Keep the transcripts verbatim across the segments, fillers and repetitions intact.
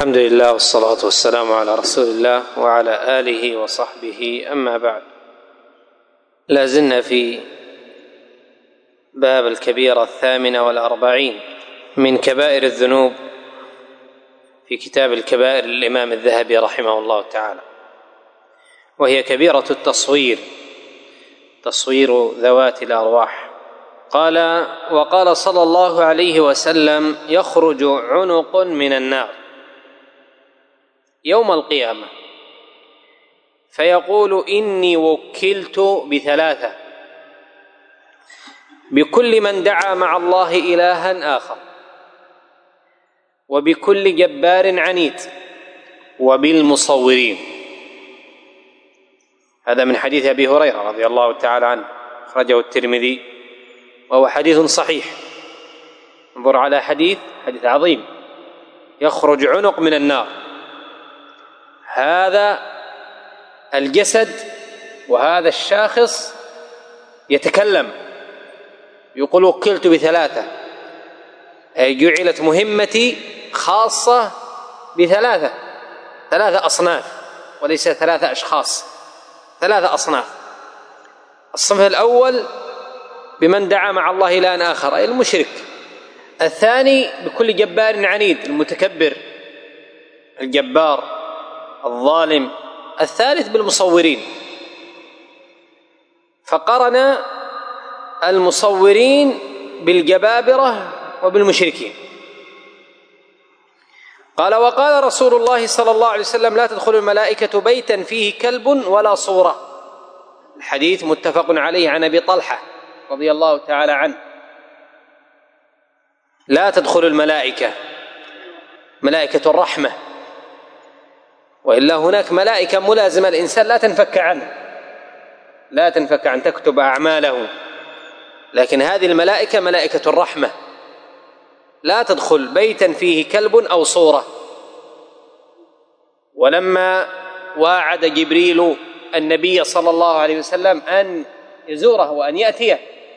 الحمد لله والصلاة والسلام على رسول الله وعلى آله وصحبه، أما بعد. لا زلنا في باب الكبيرة الثامنة والأربعين من كبائر الذنوب في كتاب الكبائر للإمام الذهبي رحمه الله تعالى، وهي كبيرة التصوير، تصوير ذوات الأرواح. قال: وقال صلى الله عليه وسلم: يخرج عنق من النار يوم القيامة فيقول: إني وكلت بثلاثة، بكل من دعا مع الله إلها آخر، وبكل جبار عنيد، وبالمصورين. هذا من حديث أبي هريرة رضي الله تعالى عنه، أخرجه الترمذي وهو حديث صحيح. انظر على حديث حديث عظيم: يخرج عنق من النار. هذا الجسد وهذا الشاخص يتكلم، يقول: وكلت بثلاثة، أي جعلت مهمتي خاصة بثلاثة، ثلاثة أصناف، وليس ثلاثة أشخاص، ثلاثة أصناف. الصنف الأول بمن دعا مع الله إلها آخر، أي المشرك. الثاني بكل جبار عنيد، المتكبر الجبار الظالم. الثالث بالمصورين، فقرن المصورين بالجبابرة وبالمشركين. قال: وقال رسول الله صلى الله عليه وسلم: لا تدخل الملائكة بيتا فيه كلب ولا صورة. الحديث متفق عليه عن أبي طلحة رضي الله تعالى عنه. لا تدخل الملائكة، ملائكة الرحمة، وإلا هناك ملائكة ملازمة الإنسان لا تنفك عنه، لا تنفك عن تكتب أعماله، لكن هذه الملائكة ملائكة الرحمة. لا تدخل بيتا فيه كلب أو صورة. ولما واعد جبريل النبي صلى الله عليه وسلم أن يزوره وأن يأتيه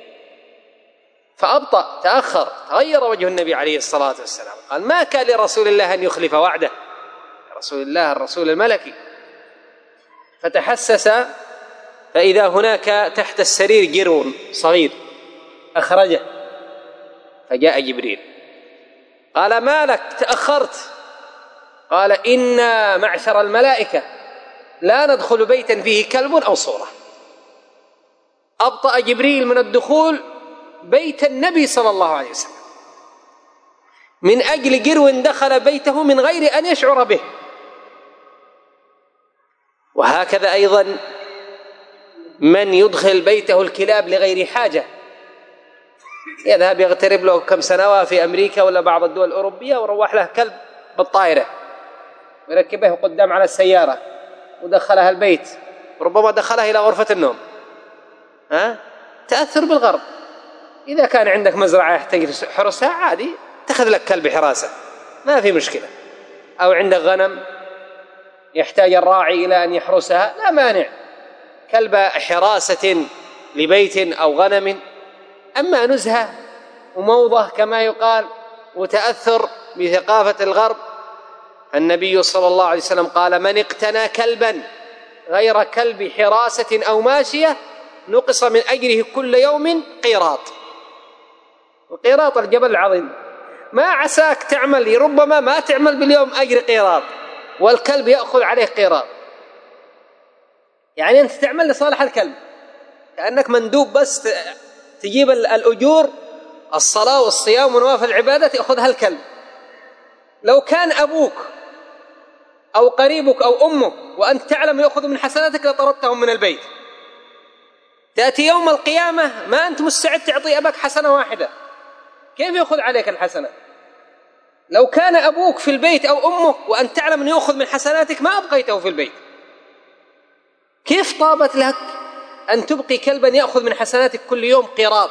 فأبطأ، تأخر، تغير وجه النبي عليه الصلاة والسلام. قال: ما كان لرسول الله أن يخلف وعده، رسول الله الرسول الملكي. فتحسس فإذا هناك تحت السرير جرو صغير، أخرجه، فجاء جبريل قال: ما لك تأخرت؟ قال: إنا معشر الملائكة لا ندخل بيتا فيه كلب أو صورة. أبطأ جبريل من الدخول بيت النبي صلى الله عليه وسلم من أجل جرو دخل بيته من غير أن يشعر به. وهكذا أيضا من يدخل بيته الكلاب لغير حاجة، يذهب يغترب له كم سنوات في أمريكا ولا بعض الدول الأوروبية وروح له كلب بالطائرة ويركبه قدام على السيارة ودخلها البيت، ربما دخلها إلى غرفة النوم. ها؟ تأثر بالغرب. إذا كان عندك مزرعة يحتاج حرسها، عادي تأخذ لك كلب حراسة، ما في مشكلة. أو عندك غنم يحتاج الراعي إلى أن يحرسها، لا مانع، كلب حراسة لبيت أو غنم. أما نزهة وموضة كما يقال وتأثر بثقافة الغرب، النبي صلى الله عليه وسلم قال: من اقتنى كلبا غير كلب حراسة أو ماشية نقص من أجره كل يوم قيراط. القيراط الجبل العظيم، ما عساك تعمل، ربما ما تعمل باليوم أجر قيراط، والكلب يأخذ عليه قيراط. يعني أنت تعمل لصالح الكلب، كأنك مندوب بس تجيب الأجور، الصلاة والصيام ونوافل العبادة يأخذها الكلب. لو كان أبوك أو قريبك أو أمك وأنت تعلم يأخذ من حسناتك لطردتهم من البيت. تأتي يوم القيامة ما أنت مستعد تعطي أباك حسنة واحدة، كيف يأخذ عليك الحسنة؟ لو كان أبوك في البيت أو أمك وأنت تعلم أن يأخذ من حسناتك ما أبقيته في البيت. كيف طابت لك أن تبقي كلبا يأخذ من حسناتك كل يوم قيراط،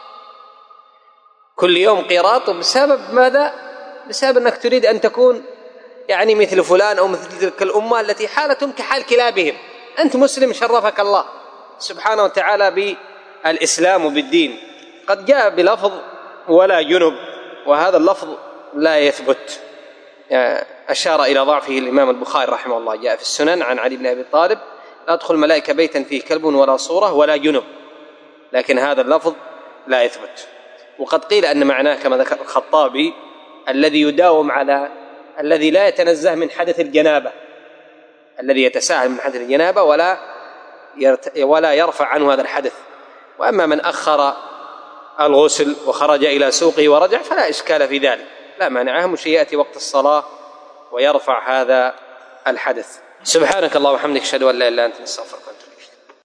كل يوم قيراط؟ بسبب ماذا؟ بسبب أنك تريد أن تكون يعني مثل فلان أو مثل تلك الأمة التي حالتهم كحال كلابهم. أنت مسلم شرفك الله سبحانه وتعالى بالإسلام وبالدين. قد جاء بلفظ ولا جنب، وهذا اللفظ لا يثبت، يعني أشار إلى ضعفه الإمام البخاري رحمه الله. جاء في السنن عن علي بن أبي طالب: لا تدخل ملائكة بيتا فيه كلب ولا صورة ولا جنب، لكن هذا اللفظ لا يثبت. وقد قيل أن معناه كما ذكر الخطابي الذي يداوم على الذي لا يتنزه من حدث الجنابة، الذي يتساهل من حدث الجنابة ولا ولا يرفع عنه هذا الحدث. وأما من أخر الغسل وخرج إلى سوقه ورجع فلا إشكال في ذلك، لا مانع، أهم شيء يأتي وقت الصلاة ويرفع هذا الحدث. سبحانك اللهم وبحمدك، أشهد أن لا إله إلا أنت، نستغفرك.